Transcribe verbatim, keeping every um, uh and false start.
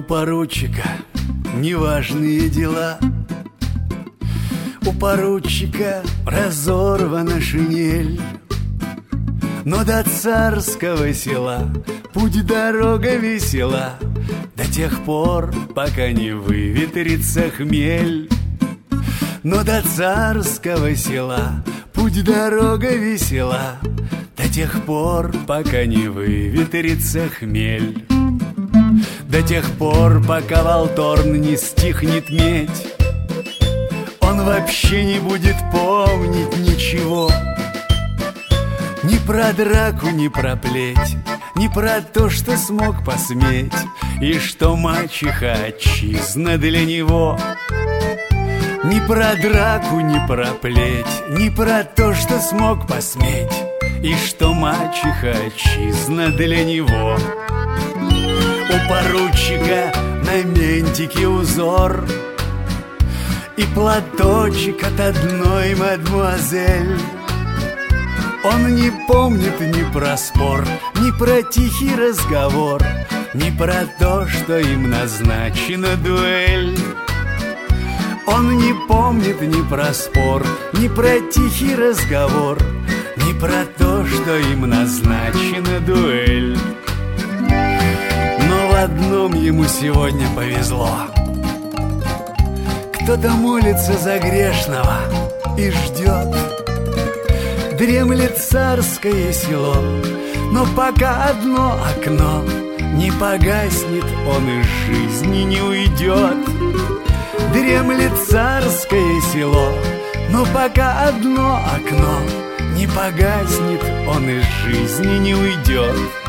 поручика неважные дела. У поручика разорвана шинель, но до царского села путь дорога весела, до тех пор, пока не выветрится хмель. Но до царского села путь дорога весела, до тех пор, пока не выветрится хмель. До тех пор, пока Волторн не стихнет медь, он вообще не будет помнить ничего. Ни про драку, ни про плеть, ни про то, что смог посметь, и что мачеха отчизна для него. Ни про драку, ни про плеть, ни про то, что смог посметь, и что мачеха отчизна для него. У поручика на ментике узор и платочек от одной мадмуазель. Он не помнит ни про спор, ни про тихий разговор, ни про то, что им назначена дуэль. Он не помнит ни про спор, ни про тихий разговор, ни про то, что им назначена дуэль. Но в одном ему сегодня повезло: кто-то молится за грешного и ждет. Дремлет царское село, но пока одно окно не погаснет, он из жизни не уйдет. Дремлет царское село, но пока одно окно не погаснет, он из жизни не уйдет.